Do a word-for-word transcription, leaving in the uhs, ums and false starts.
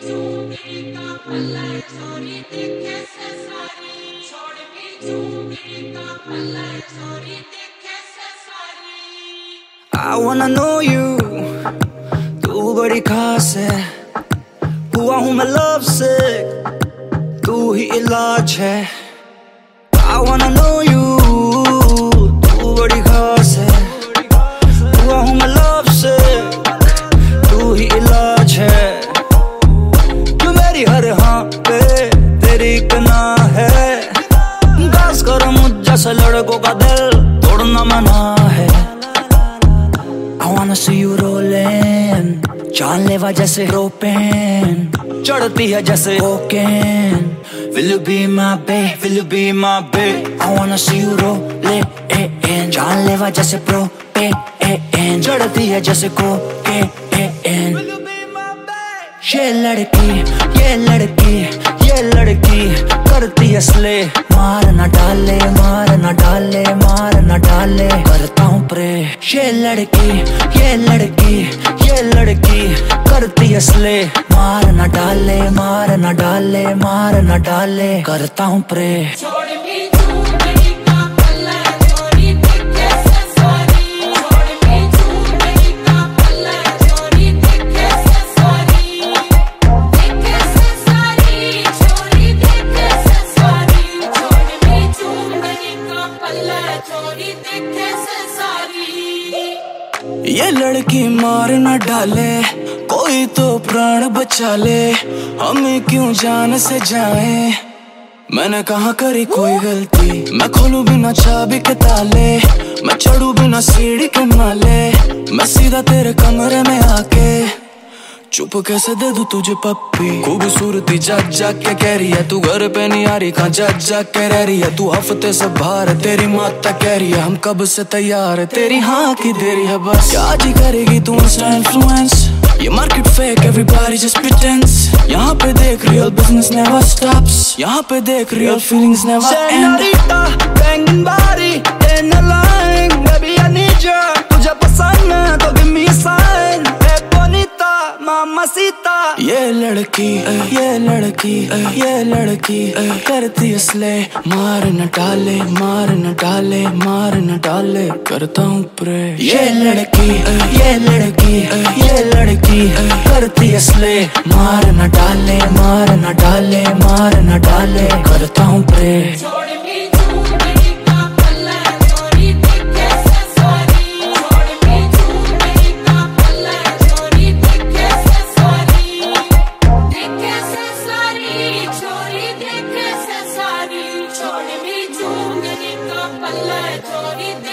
I wanna know you, तू बड़ी खास है, हुआ हूँ मैं love sick, तू ही इलाज है। I wanna know you, तू बड़ी खास है, हुआ हूँ मैं love sick, तू ही इलाज है। तू मेरी हर हाँ पे तेरी कना है, दास कर मुझ जैसे लड़कों का दिल तोड़ना मना है। I wanna see you rolling, जानलेवा जैसे रोपेन, चढ़ती है जैसे cocaine. Will you be my babe? Will you be my babe? I wanna see you rolling, जानलेवा जैसे प्रोपेन, चढ़ती है जैसे cocaine. Will you be my babe? ये लड़की, ये लड़की, ये लड़की करती है स्ले, मार ना डाले, मार ना डाले, मार ना डाले, करता हूँ प्रे। ये लड़की, ये लड़की, ये लड़की करती है स्ले, मार ना डाले, मार ना डाले, मार ना डाले, करता हूँ प्रे। ये लड़की मार न डाले, कोई तो प्राण बचा ले, हमें क्यों जान से जाए। मैंने कहाँ करी कोई गलती, मैं खोलूं बिना चाबी के ताले, मैं चढ़ूं बिना सीढ़ी के माले, मैं सीधा तेरे कमरे में आके चुप कैसे दे दूं तुझे पप्पी। खूबसूरती जाग जाग के कह रही है, तू घर पे नहीं आ रही, कहाँ जाग जाग के रह रही है। तू हफ्ते से बाहर है, तेरी माता कह रही है हम कब से तैयार है, तेरी हाँ की देरी है बस। क्या जी करेगी तू इंस्टा इन्फ्लुएंस, ये market fake everybody just pretends. यहाँ पे देख रियल बिजनेस नेवर स्टॉप्स, यहाँ पे देख real feelings never end. banging body in a line, baby I need you, तुझे पसंद है तो give me a sign, hey bonita mamacita। ये लड़की, ये लड़की, ये लड़की करती है स्ले, मार न डाले, मार न डाले, मार न डाले, करता हूँ प्रे। ये लड़की, ये लड़की, ये लड़की करती है स्ले, मार न डाले, मार न डाले, मार न डाले, करता हूँ प्रे। छोड़ भी दूंगी का पल्ला, छोड़ी